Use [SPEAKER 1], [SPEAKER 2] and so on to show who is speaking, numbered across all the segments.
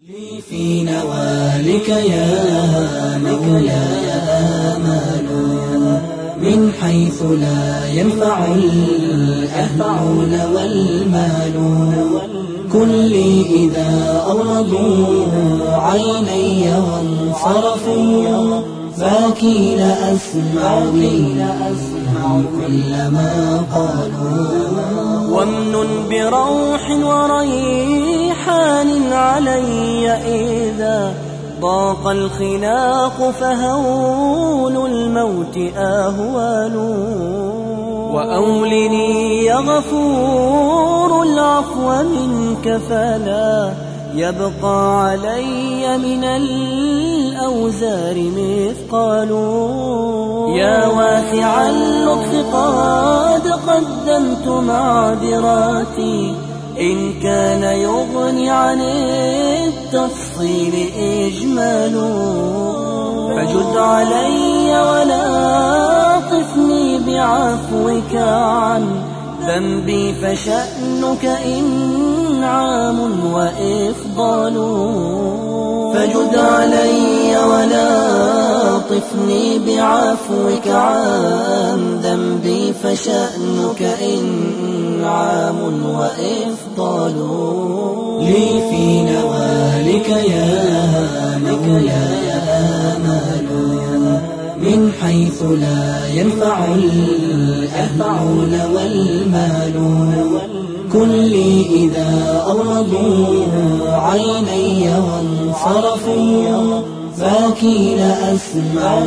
[SPEAKER 1] لي في نوالك يا مولاي آمال من حيث لا ينفع الأهل والمال. كن لي إذا أغرضوا عيني وانصرفوا فاكي لأسمع كل ما قالوا.
[SPEAKER 2] وامن بروح وريحان علي إذا ضاق الخلاق فهول الموت أهوال. وأولني يا غفور العفو منك فلا يبقى علي من الأوزار مثقال. يا واسع اللطف قد قدمت معذراتي إن كان يغني عن التفصيل إجمال. فجد علي ولا طفني بعفوك عن ذنبي فشأنك إنعام وإفضال. فجد علي ولا طفني بعفوك عن ذنبي فشأنك إنعام وإفضال.
[SPEAKER 1] لي في نوالك يا مولاي آمال من حيث لا ينفع الأهل والمال. كن لي إذا أغرضوا عيني وانصرفوا فاكي لأسمع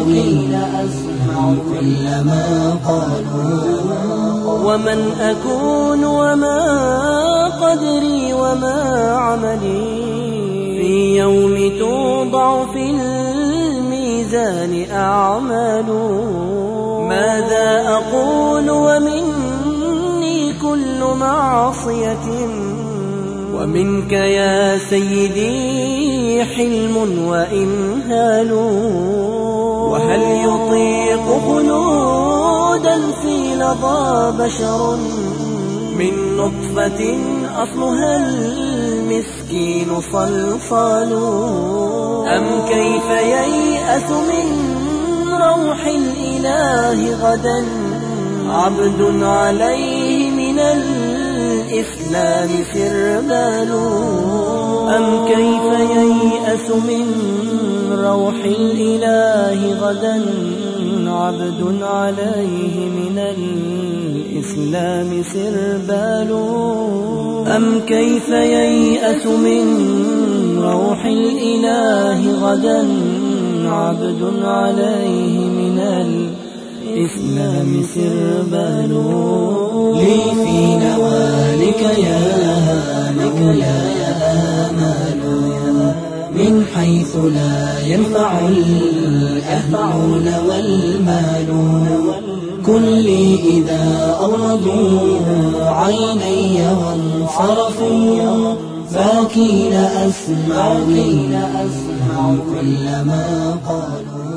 [SPEAKER 1] كل ما قالوا.
[SPEAKER 2] ومن أكون وما قدري وما عملي في يوم توضع في الميزان أعمال. ماذا أقول ومني كل معصية ومنك يا سيدي حلم وإمهال. وهل يطيق خلودا في لظى بشر من نطفة أصلها المسكين صلصال. أم كيف ييأس من روح الإله غدا عبد عليه من الإسلام سربال. أم كيف ييأس من روح الإله غدا عبد عليه من الإسلام سربال. أم كيف ييأس من روح الإله غدا عبد عليه من الإسلام سربال.
[SPEAKER 1] لي في نوالك يا مولاي آمال من حيث لا ينفع الأهل والمال. كن لي إذا أغرضوا عيني وانصرفوا فاكي لأسمع كل ما قالوا.